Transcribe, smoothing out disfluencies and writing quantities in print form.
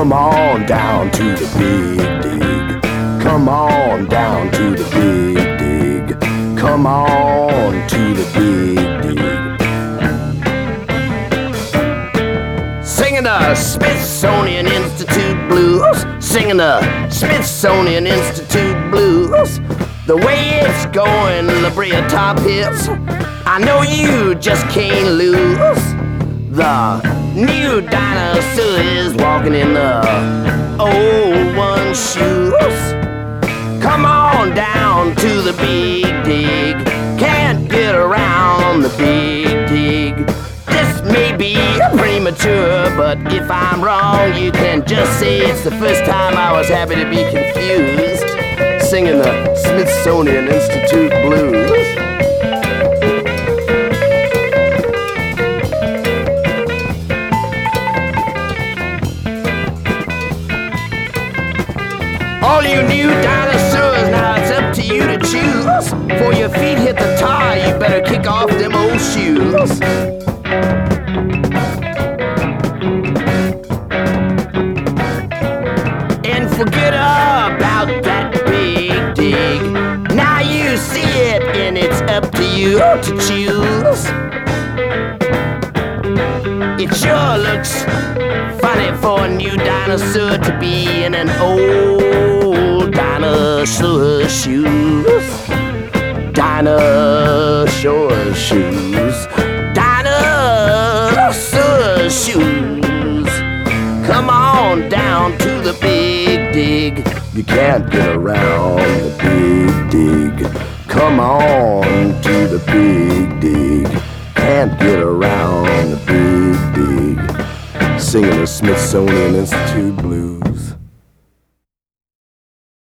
Come on down to the big dig. Come on down to the big dig. Come on to the big dig. Singing the Smithsonian Institute blues. Singing the Smithsonian Institute blues. The way it's going, La Brea Top Hits, I know you just can't lose. The new dinosaur is walking in the old one's shoes. Come on down to the big dig. Can't get around the big dig. This may be premature, but if I'm wrong, you can just say it's the first time I was happy to be confused. Singing the Smithsonian Institute blues. All you new dinosaurs, now it's up to you to choose. Before your feet hit the tar, you better kick off them old shoes. And forget about that big dig. Now you see it, and it's up to you to choose. It sure looks funny for a new dinosaur to be in an old dinosaur shoes. Dinosaur shoes. Dinosaur shoes. Come on down to the big dig. You can't get around the big dig. Come on to the big dig. Can't get around the big dig. Singing the Smithsonian Institute blues.